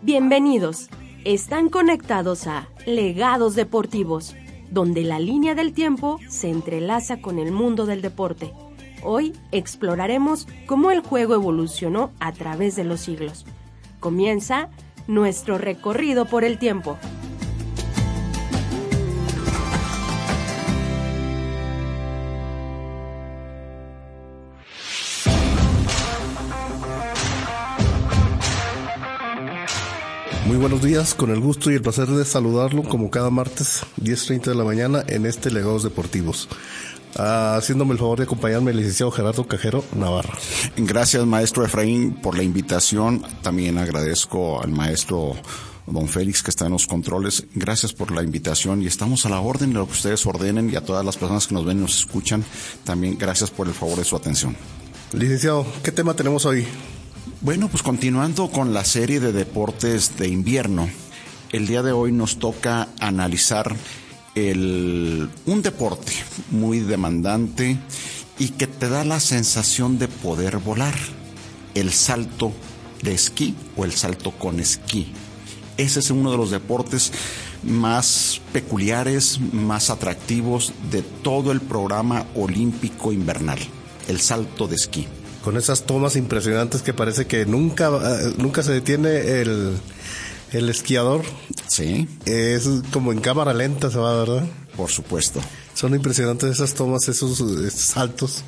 Bienvenidos. Están conectados a Legados Deportivos, donde la línea del tiempo se entrelaza con el mundo del deporte. Hoy exploraremos cómo el juego evolucionó a través de los siglos. Comienza nuestro recorrido por el tiempo. Muy buenos días, con el gusto y el placer de saludarlo como cada martes, 10:30 de la mañana en este Legados Deportivos. Haciéndome el favor de acompañarme el licenciado Gerardo Cajero Navarra. Gracias, maestro Efraín, por la invitación. También agradezco al maestro don Félix, que está en los controles. Gracias por la invitación y estamos a la orden de lo que ustedes ordenen, y a todas las personas que nos ven y nos escuchan, también gracias por el favor de su atención. Licenciado, ¿qué tema tenemos hoy? Bueno, pues continuando con la serie de deportes de invierno, el día de hoy nos toca analizar un deporte muy demandante y que te da la sensación de poder volar: el salto de esquí o el salto con esquí. Ese es uno de los deportes más peculiares, más atractivos de todo el programa olímpico invernal, el salto de esquí. Con esas tomas impresionantes que parece que nunca se detiene el esquiador. Sí. Es como en cámara lenta se va, ¿verdad? Por supuesto. Son impresionantes esas tomas, esos saltos,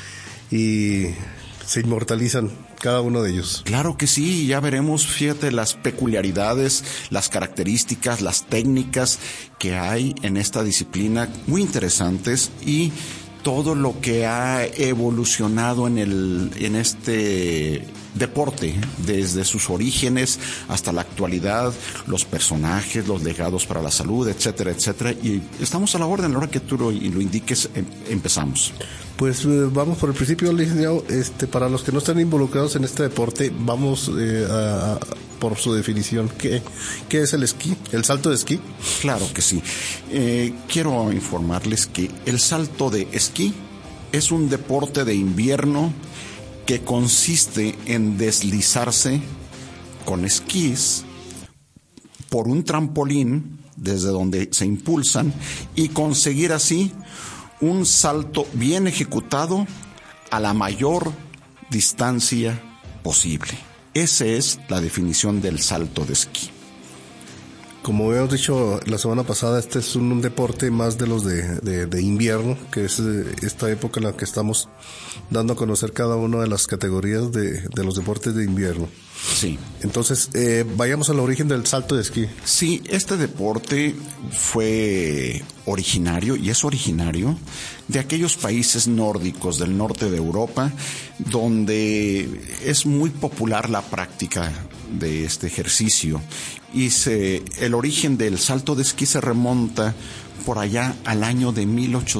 y se inmortalizan cada uno de ellos. Claro que sí, ya veremos, fíjate, las peculiaridades, las características, las técnicas que hay en esta disciplina, muy interesantes, y todo lo que ha evolucionado en este deporte, desde sus orígenes hasta la actualidad, los personajes, los legados para la salud, etcétera, etcétera. Y estamos a la orden, a la hora que tú lo indiques, empezamos. Pues vamos por el principio, licenciado. Para los que no están involucrados en este deporte, vamos por su definición. ¿Qué es el esquí? ¿El salto de esquí? Claro que sí. Quiero informarles que el salto de esquí es un deporte de invierno que consiste en deslizarse con esquís por un trampolín desde donde se impulsan y conseguir así un salto bien ejecutado a la mayor distancia posible. Esa es la definición del salto de esquí. Como habíamos dicho la semana pasada, este es un deporte más de los de invierno, que es esta época en la que estamos dando a conocer cada una de las categorías de los deportes de invierno. Sí. Entonces, vayamos al origen del salto de esquí. Sí, este deporte fue originario, y es originario, de aquellos países nórdicos del norte de Europa, donde es muy popular la práctica de este ejercicio. Y el origen del salto de esquí se remonta por allá al año de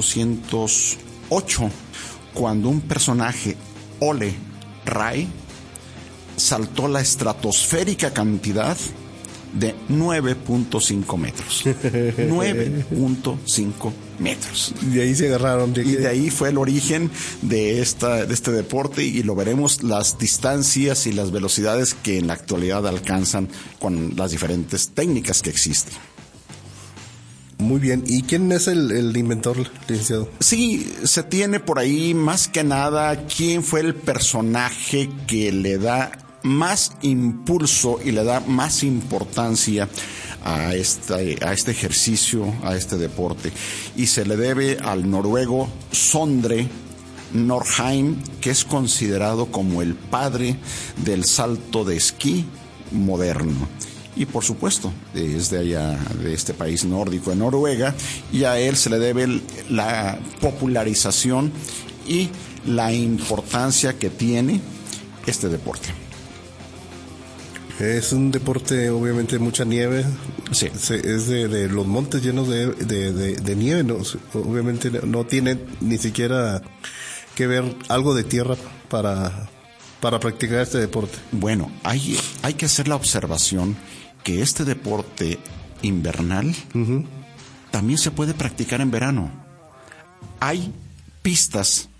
1808, cuando un personaje, Ole Ray, saltó la estratosférica cantidad de 9.5 metros. 9.5 metros. De ahí se agarraron. Y de ahí fue el origen de este deporte, y lo veremos, las distancias y las velocidades que en la actualidad alcanzan con las diferentes técnicas que existen. Muy bien. ¿Y quién es el inventor, licenciado? Sí, se tiene por ahí más que nada quién fue el personaje que le da más impulso y le da más importancia a este ejercicio, a este deporte, y se le debe al noruego Sondre Norheim, que es considerado como el padre del salto de esquí moderno. Y por supuesto, es de allá, de este país nórdico, de Noruega, y a él se le debe la popularización y la importancia que tiene este deporte. Es un deporte, obviamente, de mucha nieve. Sí. Es de los montes llenos de nieve. ¿No? Obviamente no tiene ni siquiera que ver algo de tierra para practicar este deporte. Bueno, hay que hacer la observación que este deporte invernal también se puede practicar en verano. Hay pistas,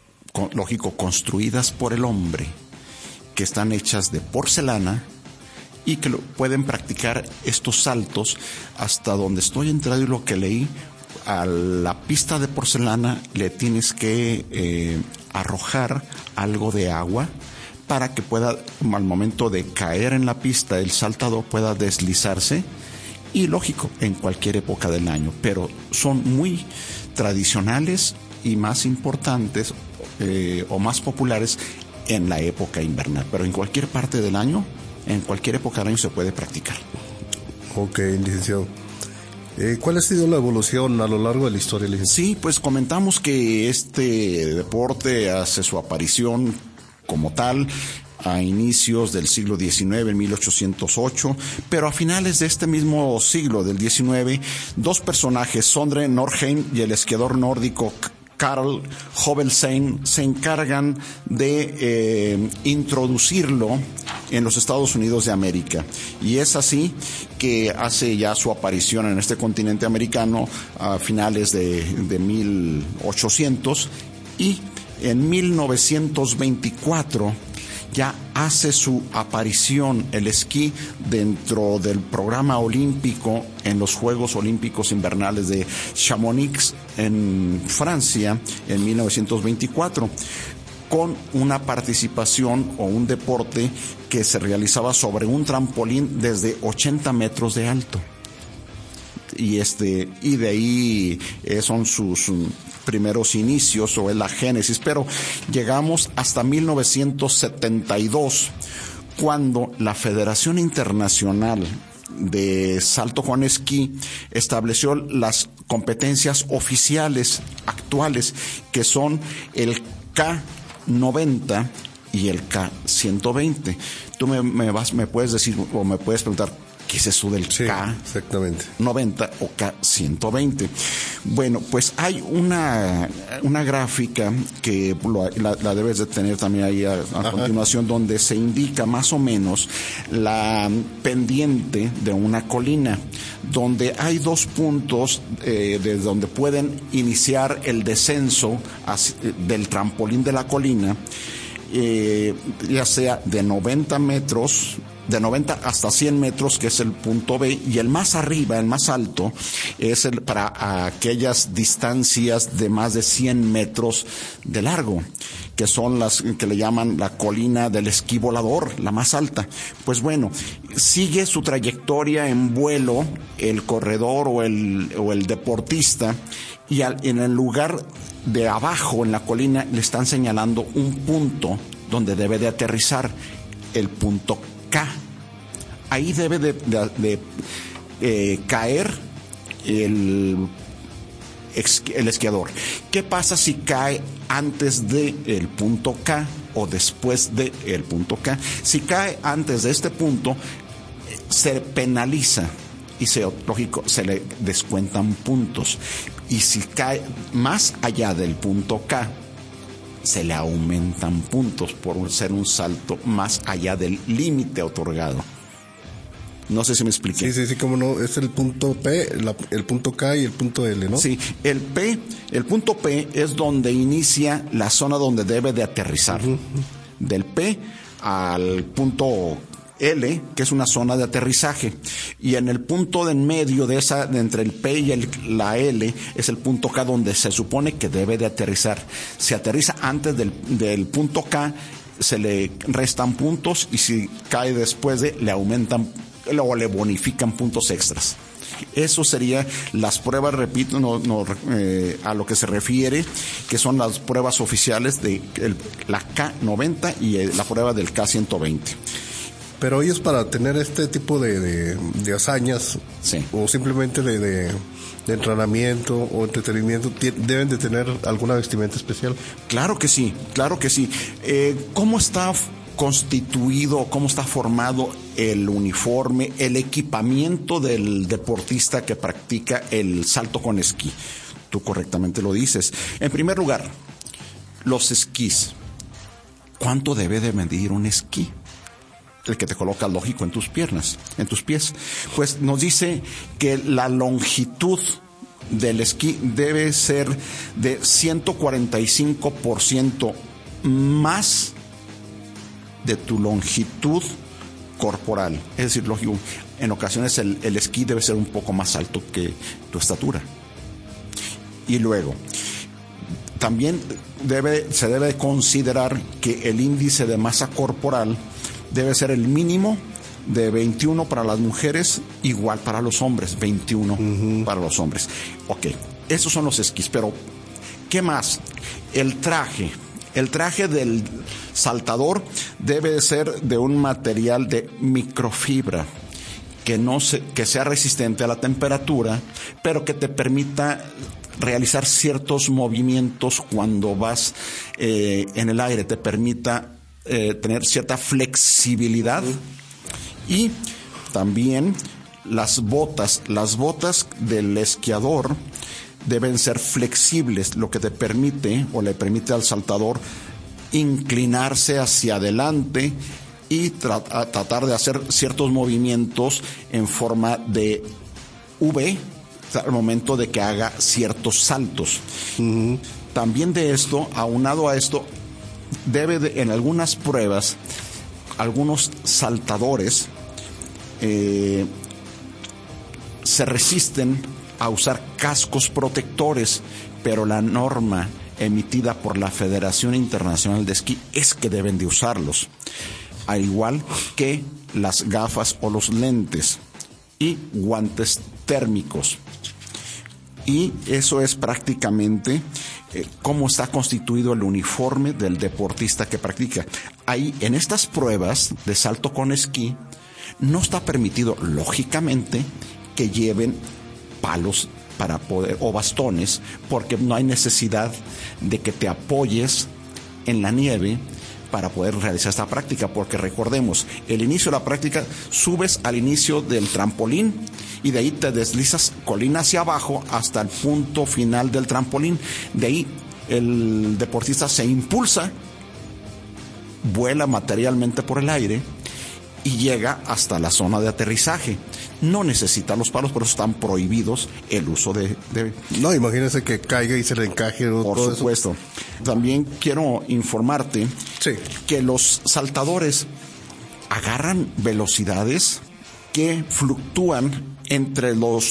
lógico, construidas por el hombre, que están hechas de porcelana, y que pueden practicar estos saltos. Hasta donde estoy entrado y lo que leí, a la pista de porcelana le tienes que arrojar algo de agua para que pueda, al momento de caer en la pista, el saltador pueda deslizarse. Y lógico, en cualquier época del año, pero son muy tradicionales y más importantes o más populares en la época invernal, pero en cualquier parte del año, en cualquier época del año se puede practicar. Ok, licenciado. ¿Cuál ha sido la evolución a lo largo de la historia, licenciado? Sí, pues comentamos que este deporte hace su aparición como tal a inicios del siglo XIX, en 1808, pero a finales de este mismo siglo, del XIX, dos personajes, Sondre Norheim y el esquiador nórdico Karl Hovelsang, se encargan de introducirlo en los Estados Unidos de América. Y es así que hace ya su aparición en este continente americano a finales de 1800, y en 1924 ya hace su aparición el esquí dentro del programa olímpico en los Juegos Olímpicos Invernales de Chamonix en Francia en 1924, con una participación o un deporte que se realizaba sobre un trampolín desde 80 metros de alto. Y de ahí son sus primeros inicios, o es la génesis, pero llegamos hasta 1972, cuando la Federación Internacional de Salto con Esquí estableció las competencias oficiales actuales, que son el K90 y el K120. Tú me puedes decir, o me puedes preguntar, ¿qué es eso del K90 o K120? Bueno, pues hay una gráfica que la debes de tener también ahí a continuación, donde se indica más o menos la pendiente de una colina, donde hay dos puntos desde donde pueden iniciar el descenso del trampolín de la colina, ya sea de 90 hasta 100 metros, que es el punto B, y el más arriba, el más alto, es para aquellas distancias de más de 100 metros de largo, que son las que le llaman la colina del esquí volador, la más alta. Pues bueno, sigue su trayectoria en vuelo el corredor o el deportista, y en el lugar de abajo, en la colina, le están señalando un punto donde debe de aterrizar, el punto K. Ahí debe de caer el esquiador. ¿Qué pasa si cae antes del punto K o después del punto K? Si cae antes de este punto, se penaliza y lógico, se le descuentan puntos. Y si cae más allá del punto K, se le aumentan puntos por ser un salto más allá del límite otorgado. No sé si me expliqué. Sí, cómo no. Es el punto P, el punto K y el punto L, ¿no? Sí, el punto P es donde inicia la zona donde debe de aterrizar. Uh-huh. Del P al punto L, que es una zona de aterrizaje. Y en el punto de en medio de entre el P y la L, es el punto K, donde se supone que debe de aterrizar. Si aterriza antes del punto K, se le restan puntos, y si cae después le aumentan o le bonifican puntos extras. Eso sería las pruebas, repito, a lo que se refiere, que son las pruebas oficiales de la K90 y la prueba del K120. Pero ellos, para tener este tipo de hazañas, sí, o simplemente de entrenamiento o entretenimiento, deben de tener alguna vestimenta especial. Claro que sí, claro que sí. ¿Cómo está constituido, cómo está formado el uniforme, el equipamiento del deportista que practica el salto con esquí? Tú correctamente lo dices. En primer lugar, los esquís. ¿Cuánto debe de medir un esquí? El que te coloca, lógico, en tus piernas, en tus pies. Pues nos dice que la longitud del esquí debe ser de 145% más de tu longitud corporal. Es decir, lógico, en ocasiones el esquí debe ser un poco más alto que tu estatura. Y luego, también se debe considerar que el índice de masa corporal debe ser el mínimo de 21 para las mujeres, igual para los hombres, 21 para los hombres. Ok, esos son los esquís, pero ¿qué más? El traje del saltador debe de ser de un material de microfibra que sea resistente a la temperatura, pero que te permita realizar ciertos movimientos cuando vas en el aire, te permita tener cierta flexibilidad. Y también las botas del esquiador deben ser flexibles, lo que te permite o le permite al saltador inclinarse hacia adelante y tratar de hacer ciertos movimientos en forma de V al momento de que haga ciertos saltos. También de esto, aunado a esto, en algunas pruebas, algunos saltadores se resisten a usar cascos protectores, pero la norma emitida por la Federación Internacional de Esquí es que deben de usarlos, al igual que las gafas o los lentes y guantes térmicos. Y eso es prácticamente cómo está constituido el uniforme del deportista que practica. Ahí, en estas pruebas de salto con esquí, no está permitido, lógicamente, que lleven palos para poder, o bastones, porque no hay necesidad de que te apoyes en la nieve para poder realizar esta práctica, porque recordemos, el inicio de la práctica, subes al inicio del trampolín y de ahí te deslizas colina hacia abajo hasta el punto final del trampolín. De ahí el deportista se impulsa, vuela materialmente por el aire y llega hasta la zona de aterrizaje. No necesita los palos, por eso están prohibidos el uso de... No, imagínese que caiga y se le encaje. Por todo supuesto. Eso. También quiero informarte que los saltadores agarran velocidades que fluctúan entre los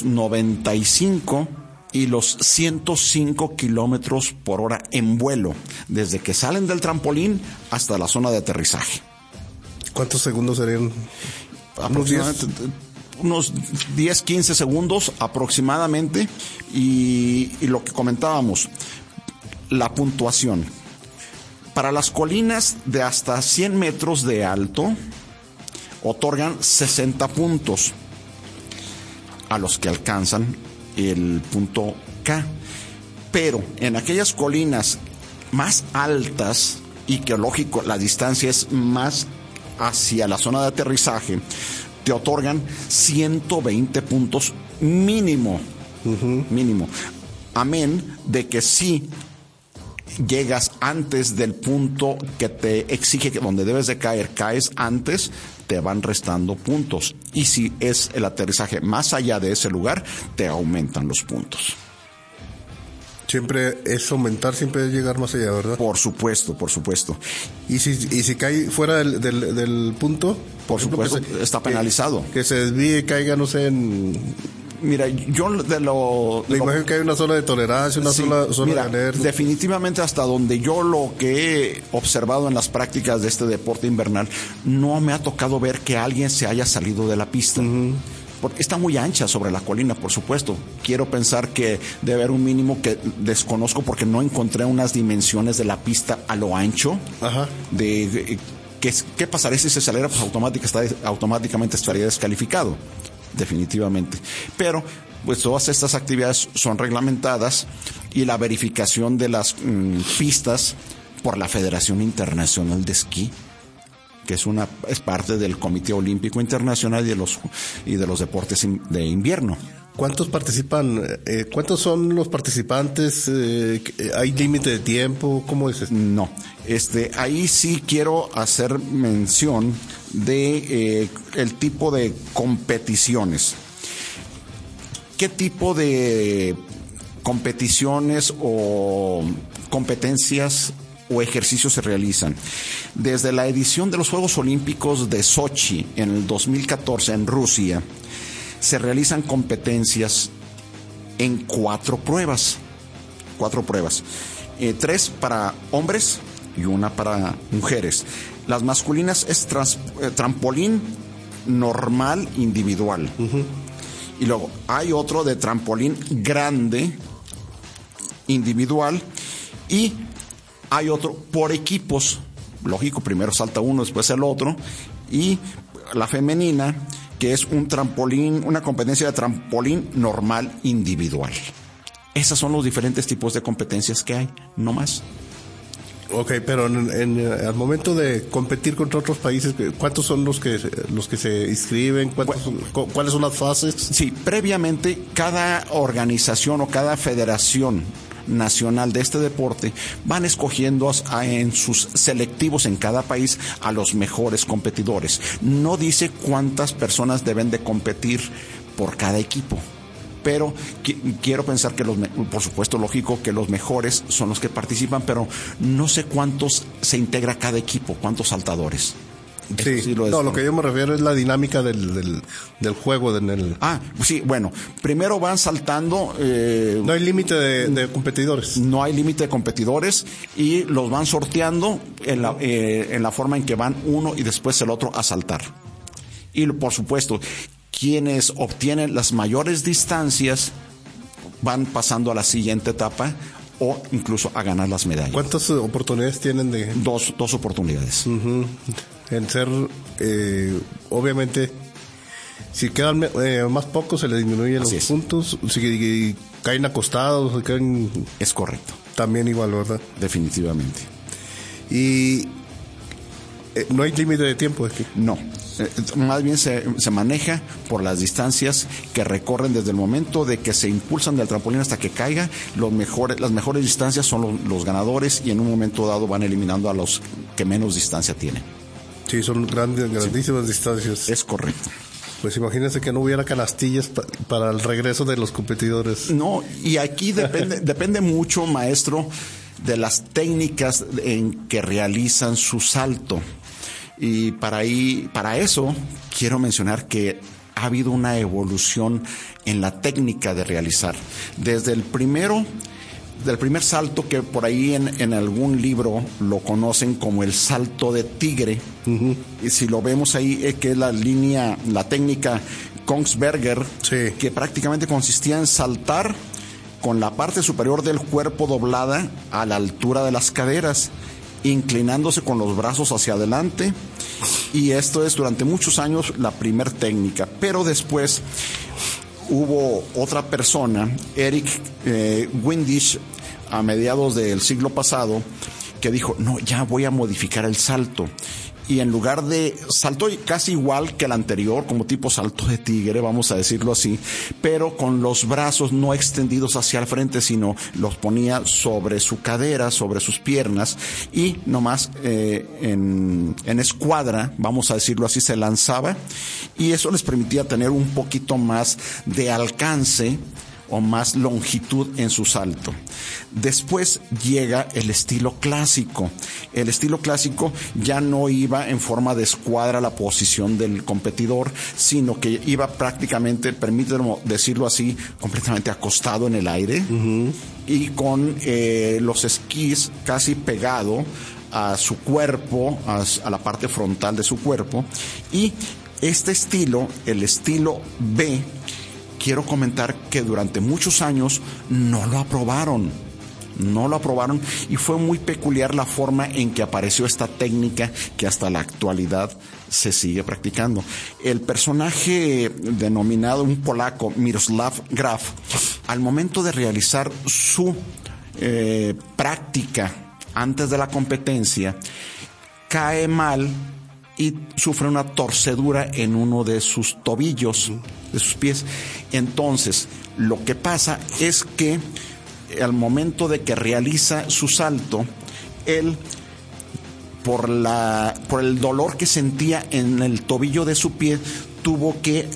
95 y los 105 kilómetros por hora en vuelo, desde que salen del trampolín hasta la zona de aterrizaje. ¿Cuántos segundos serían? Aproximadamente unos 10, 15 segundos aproximadamente. Y lo que comentábamos, la puntuación. Para las colinas de hasta 100 metros de alto, otorgan 60 puntos a los que alcanzan el punto K. Pero en aquellas colinas más altas y que, lógico, la distancia es más hacia la zona de aterrizaje, te otorgan 120 puntos mínimo. Mínimo. Amén de que si llegas antes del punto que te exige que donde debes de caer, caes antes, te van restando puntos. Y si es el aterrizaje más allá de ese lugar, te aumentan los puntos. Siempre es aumentar, siempre es llegar más allá, ¿verdad? Por supuesto, por supuesto. ¿Y si cae fuera del punto? Por supuesto, está penalizado. Que se desvíe y caiga, no sé, Mira, yo la imagen que hay una zona de tolerancia, una zona de alerta. Definitivamente, hasta donde yo lo que he observado en las prácticas de este deporte invernal, no me ha tocado ver que alguien se haya salido de la pista. Porque está muy ancha sobre la colina, por supuesto. Quiero pensar que debe haber un mínimo que desconozco porque no encontré unas dimensiones de la pista a lo ancho. Ajá. ¿Qué pasaría si se saliera? Pues automáticamente estaría descalificado. Definitivamente. Pero pues todas estas actividades son reglamentadas y la verificación de las pistas por la Federación Internacional de Esquí, que es parte del Comité Olímpico Internacional y de los deportes de invierno. ¿Cuántos participan? ¿Cuántos son los participantes? ¿Hay límite de tiempo? ¿Cómo es esto? No. Ahí sí quiero hacer mención de el tipo de competiciones. ¿Qué tipo de competiciones o competencias o ejercicios se realizan. Desde la edición de los Juegos Olímpicos de Sochi en el 2014 en Rusia, se realizan competencias en 4 pruebas. 3 para hombres y 1 para mujeres. Las masculinas es trampolín normal individual. Y luego hay otro de trampolín grande individual y hay otro por equipos. Lógico, primero salta uno, después el otro. Y la femenina, que es un trampolín, una competencia de trampolín normal individual. Esos son los diferentes tipos de competencias que hay, no más. Ok, pero al momento de competir contra otros países, ¿cuántos son los que se inscriben? ¿Cuáles son las fases? Sí, previamente cada organización o cada federación nacional de este deporte van escogiendo en sus selectivos en cada país a los mejores competidores. No dice cuántas personas deben de competir por cada equipo, pero quiero pensar que por supuesto, lógico que los mejores son los que participan, pero no sé cuántos se integra cada equipo, cuántos saltadores. Sí, lo que yo me refiero es la dinámica del juego. Sí, bueno, primero van saltando. No hay límite de competidores. No hay límite de competidores y los van sorteando en la forma en que van uno y después el otro a saltar. Y por supuesto, quienes obtienen las mayores distancias van pasando a la siguiente etapa o incluso a ganar las medallas. ¿Cuántas oportunidades tienen de...? Dos oportunidades. En ser, obviamente, si quedan más pocos se les disminuyen los puntos, si caen acostados, Es correcto. También igual, ¿verdad? Definitivamente. Y no hay límite de tiempo aquí. No. Más bien se maneja por las distancias que recorren desde el momento de que se impulsan del trampolín hasta que caiga. Las mejores distancias son los ganadores y en un momento dado van eliminando a los que menos distancia tienen. Sí, son grandísimas distancias. Es correcto. Pues imagínense que no hubiera canastillas para el regreso de los competidores. No, y aquí depende mucho, maestro, de las técnicas en que realizan su salto. Y para eso quiero mencionar que ha habido una evolución en la técnica de realizar. Desde del primer salto, que por ahí en algún libro lo conocen como el salto de tigre. Y si lo vemos ahí, que es la técnica Kongsberger, sí, que prácticamente consistía en saltar con la parte superior del cuerpo doblada a la altura de las caderas, inclinándose con los brazos hacia adelante, y esto es durante muchos años la primer técnica. Pero después hubo otra persona, Eric Windisch, a mediados del siglo pasado, que dijo, no, ya voy a modificar el salto. Y en lugar de saltó casi igual que el anterior, como tipo salto de tigre, vamos a decirlo así, pero con los brazos no extendidos hacia el frente, sino los ponía sobre su cadera, sobre sus piernas, y nomás en escuadra, vamos a decirlo así, se lanzaba, y eso les permitía tener un poquito más de alcance o más longitud en su salto. Después llega el estilo clásico. El estilo clásico ya no iba en forma de escuadra la posición del competidor, sino que iba prácticamente, permíteme decirlo así, completamente acostado en el aire, y con los esquís casi pegado a su cuerpo, a la parte frontal de su cuerpo. Y este estilo, el estilo B, quiero comentar que durante muchos años no lo aprobaron y fue muy peculiar la forma en que apareció esta técnica que hasta la actualidad se sigue practicando. El personaje denominado un polaco, Miroslav Graf, al momento de realizar su práctica antes de la competencia, cae mal y sufre una torcedura en uno de sus tobillos, de sus pies. Entonces, lo que pasa es que al momento de que realiza su salto, él, por el dolor que sentía en el tobillo de su pie, tuvo que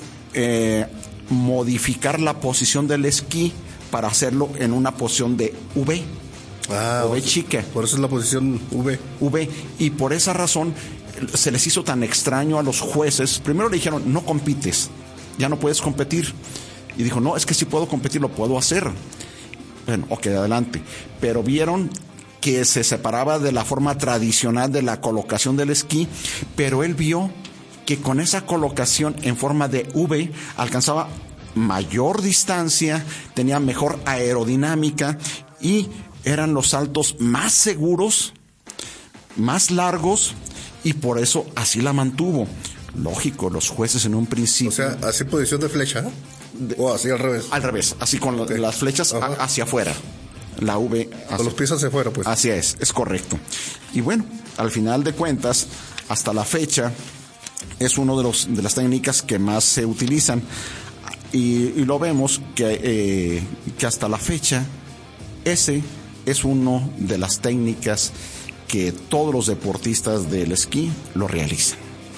modificar la posición del esquí para hacerlo en una posición de V. V chica. Por eso es la posición V. V. Y por esa razón se les hizo tan extraño a los jueces. Primero le dijeron, no compites, ya no puedes competir. Y dijo, no, es que sí puedo competir, lo puedo hacer. Bueno, ok, adelante. Pero vieron que se separaba de la forma tradicional de la colocación del esquí, pero él vio que con esa colocación en forma de V alcanzaba mayor distancia, tenía mejor aerodinámica y eran los saltos más seguros, más largos, y por eso así la mantuvo. Lógico, los jueces en un principio... O sea, así posición de flecha, o así al revés. Al revés, así con las flechas hacia afuera. La V... Con los pies hacia afuera, pues. Así es correcto. Y bueno, al final de cuentas, hasta la fecha, es uno de las técnicas que más se utilizan. Y lo vemos que hasta la fecha, ese es uno de las técnicas que todos los deportistas del esquí lo realizan.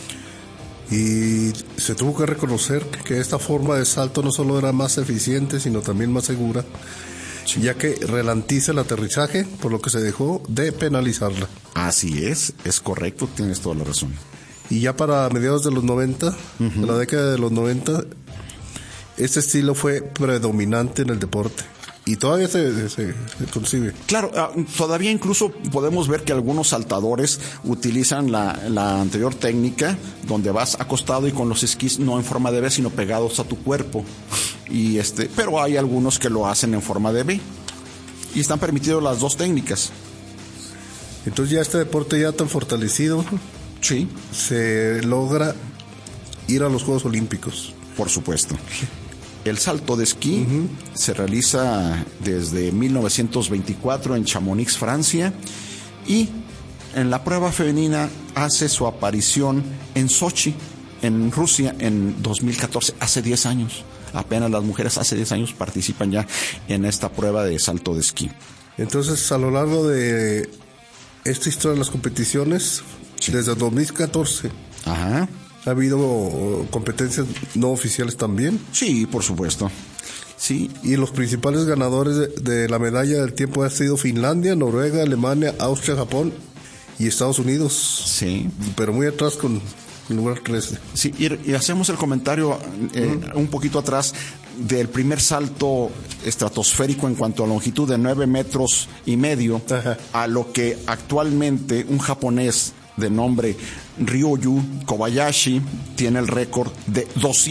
Y se tuvo que reconocer que esta forma de salto no solo era más eficiente, sino también más segura, sí, ya que ralentiza el aterrizaje, por lo que se dejó de penalizarla. Así es correcto, tienes toda la razón. Y ya para mediados de los 90, de la década de los 90, este estilo fue predominante en el deporte. Y todavía se concibe. Claro, todavía incluso podemos ver que algunos saltadores utilizan la anterior técnica, donde vas acostado y con los esquís no en forma de V, sino pegados a tu cuerpo. Y pero hay algunos que lo hacen en forma de V. Y están permitidas las dos técnicas. Entonces ya este deporte ya tan fortalecido, sí, se logra ir a los Juegos Olímpicos. Por supuesto. El salto de esquí se realiza desde 1924 en Chamonix, Francia, y en la prueba femenina hace su aparición en Sochi, en Rusia, en 2014, hace 10 años. Apenas las mujeres hace 10 años participan ya en esta prueba de salto de esquí. Entonces, a lo largo de esta historia de las competiciones, sí, desde 2014... Ajá. ¿Ha habido competencias no oficiales también? Sí, por supuesto. Sí. Y los principales ganadores de la medalla del tiempo han sido Finlandia, Noruega, Alemania, Austria, Japón y Estados Unidos. Sí. Pero muy atrás con el lugar 13. Sí, y hacemos el comentario un poquito atrás del primer salto estratosférico en cuanto a longitud de 9,5 metros, ajá, a lo que actualmente un japonés de nombre Ryoyu Kobayashi tiene el récord de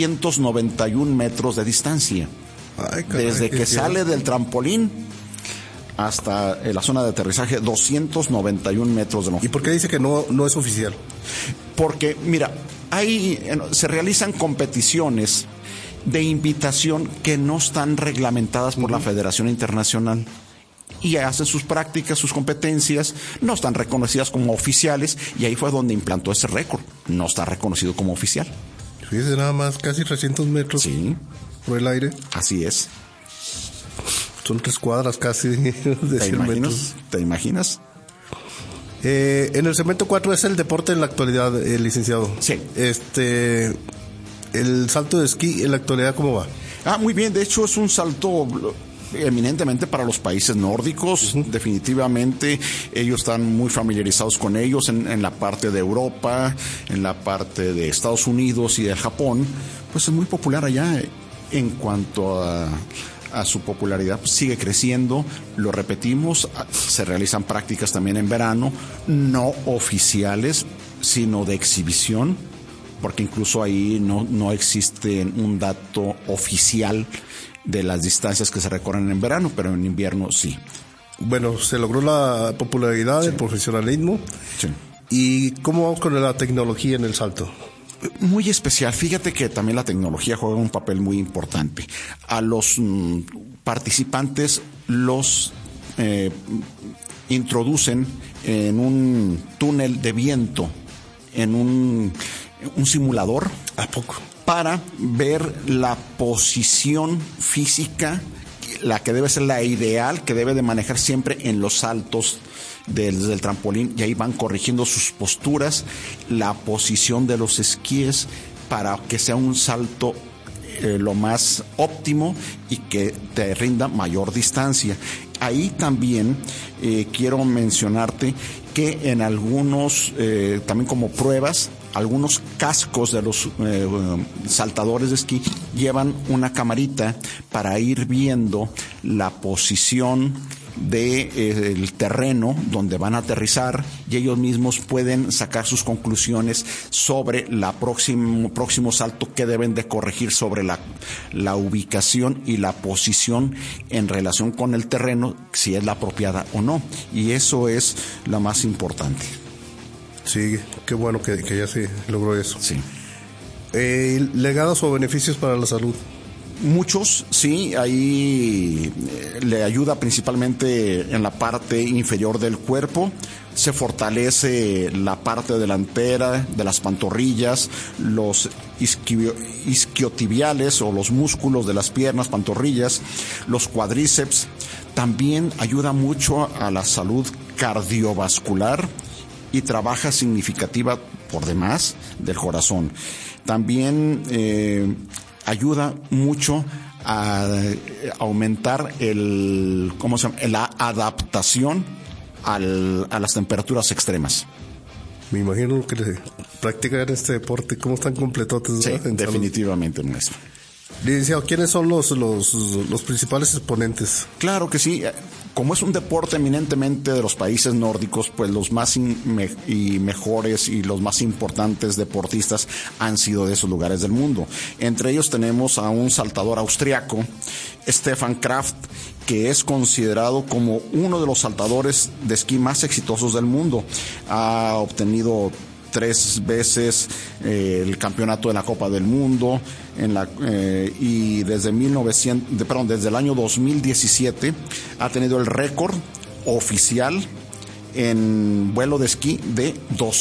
291 metros de distancia. Ay, caray, desde que sale del trampolín hasta la zona de aterrizaje, 291 metros de longitud. ¿Y por qué dice que no es oficial? Porque, mira, se realizan competiciones de invitación que no están reglamentadas por la Federación Internacional. Y hacen sus prácticas, sus competencias, no están reconocidas como oficiales, y ahí fue donde implantó ese récord. No está reconocido como oficial. Fíjese nada más, casi 300 metros, sí, por el aire. Así es. Son 3 cuadras casi de 100 metros. ¿Te imaginas? En el segmento 4 es el deporte en la actualidad, licenciado. Sí. El salto de esquí en la actualidad, ¿cómo va? Muy bien, de hecho es un salto eminentemente para los países nórdicos. Definitivamente ellos están muy familiarizados con ellos en la parte de Europa, en la parte de Estados Unidos y de Japón. Pues es muy popular allá. En cuanto a su popularidad, pues sigue creciendo. Lo repetimos, se realizan prácticas también en verano, no oficiales, sino de exhibición, porque incluso ahí no existe un dato oficial de las distancias que se recorren en verano, pero en invierno sí. Bueno, se logró la popularidad, sí, el profesionalismo. Sí. ¿Y cómo vamos con la tecnología en el salto? Muy especial. Fíjate que también la tecnología juega un papel muy importante. A los participantes los introducen en un túnel de viento, en un simulador. ¿A poco? Para ver la posición física, la que debe ser la ideal, que debe de manejar siempre en los saltos desde el trampolín, y ahí van corrigiendo sus posturas, la posición de los esquíes, para que sea un salto lo más óptimo y que te rinda mayor distancia. ahí también quiero mencionarte que en algunos, también como pruebas, algunos cascos de los saltadores de esquí llevan una camarita para ir viendo la posición del terreno donde van a aterrizar, y ellos mismos pueden sacar sus conclusiones sobre la próximo salto que deben de corregir sobre la ubicación y la posición en relación con el terreno, si es la apropiada o no, y eso es lo más importante. Sí, qué bueno que ya se logró eso. Sí. ¿Legados o beneficios para la salud? Muchos, sí, ahí le ayuda principalmente en la parte inferior del cuerpo, se fortalece la parte delantera de las pantorrillas, los isquiotibiales o los músculos de las piernas, pantorrillas, los cuádriceps. También ayuda mucho a la salud cardiovascular y trabaja significativa por demás del corazón. También ayuda mucho a aumentar la adaptación a las temperaturas extremas. Me imagino que practican este deporte, ¿cómo están completotes? Sí, definitivamente, maestro. Licenciado, ¿quiénes son los principales exponentes? Claro que sí. Como es un deporte eminentemente de los países nórdicos, pues los más mejores y los más importantes deportistas han sido de esos lugares del mundo. Entre ellos tenemos a un saltador austriaco, Stefan Kraft, que es considerado como uno de los saltadores de esquí más exitosos del mundo. Ha obtenido 3 veces el campeonato de la Copa del Mundo y desde el año 2017 ha tenido el récord oficial en vuelo de esquí de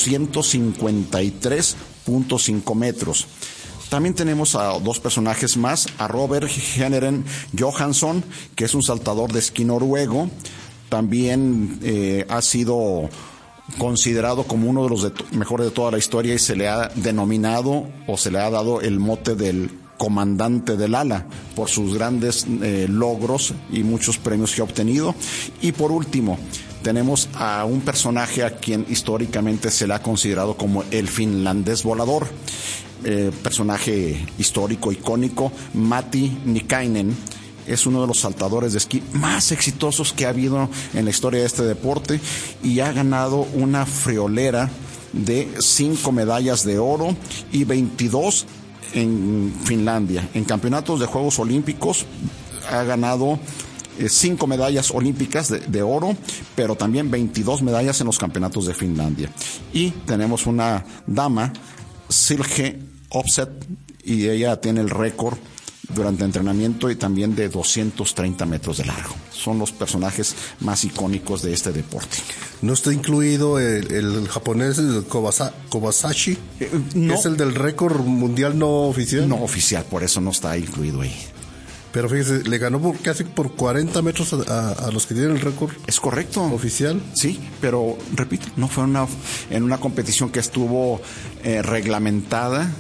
253.5 metros. También tenemos a 2 personajes más, a Robert Heneren Johansson, que es un saltador de esquí noruego. También ha sido considerado como uno de los mejores de toda la historia y se le ha denominado o se le ha dado el mote del comandante del ala por sus grandes logros y muchos premios que ha obtenido. Y por último, tenemos a un personaje a quien históricamente se le ha considerado como el finlandés volador, personaje histórico, icónico, Matti Nykänen. Es uno de los saltadores de esquí más exitosos que ha habido en la historia de este deporte y ha ganado una friolera de 5 medallas de oro y 22 en Finlandia. En campeonatos de Juegos Olímpicos ha ganado 5 medallas olímpicas de oro, pero también 22 medallas en los campeonatos de Finlandia. Y tenemos una dama, Silje Opset, y ella tiene el récord durante entrenamiento y también de 230 metros de largo. Son los personajes más icónicos de este deporte. ¿No está incluido el japonés Kobayashi? No. ¿Es el del récord mundial no oficial? No oficial, por eso no está incluido ahí. Pero fíjese, le ganó casi por 40 metros a los que tienen el récord. ¿Es correcto? ¿Oficial? Sí, pero repito, no fue en una competición que estuvo reglamentada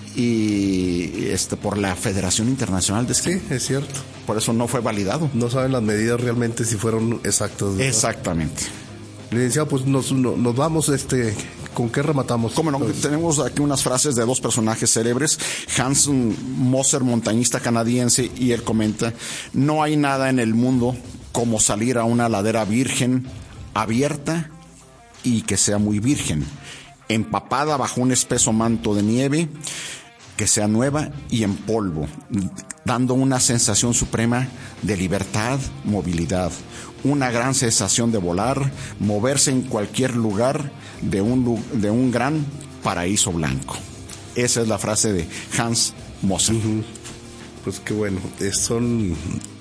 y por la Federación Internacional de Esquí. Sí, es cierto. Por eso no fue validado. No saben las medidas realmente si fueron exactas, ¿verdad? Exactamente. Licenciado, pues nos vamos, ¿con qué rematamos? Cómo no, tenemos aquí unas frases de 2 personajes célebres. Hans Moser, montañista canadiense, y él comenta: no hay nada en el mundo como salir a una ladera virgen, abierta y que sea muy virgen, empapada bajo un espeso manto de nieve, que sea nueva y en polvo, dando una sensación suprema de libertad, movilidad, una gran sensación de volar, moverse en cualquier lugar de un gran paraíso blanco. Esa es la frase de Hans Moser. Uh-huh. Pues qué bueno, son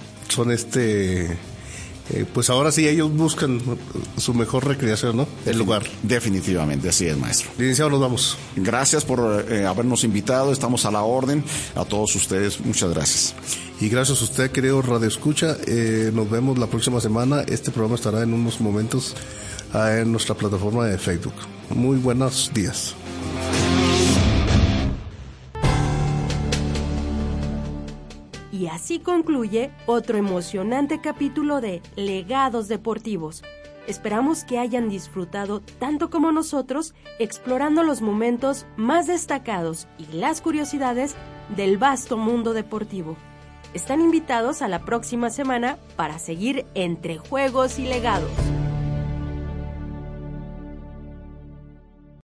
pues ahora sí ellos buscan su mejor recreación, ¿no? El lugar. Definitivamente, así es, maestro. Licenciado, nos vamos. Gracias por habernos invitado, estamos a la orden. A todos ustedes, muchas gracias. Y gracias a usted, querido Radio Escucha. Nos vemos la próxima semana. Este programa estará en unos momentos en nuestra plataforma de Facebook. Muy buenos días. Y así concluye otro emocionante capítulo de Legados Deportivos. Esperamos que hayan disfrutado tanto como nosotros explorando los momentos más destacados y las curiosidades del vasto mundo deportivo. Están invitados a la próxima semana para seguir entre juegos y legados.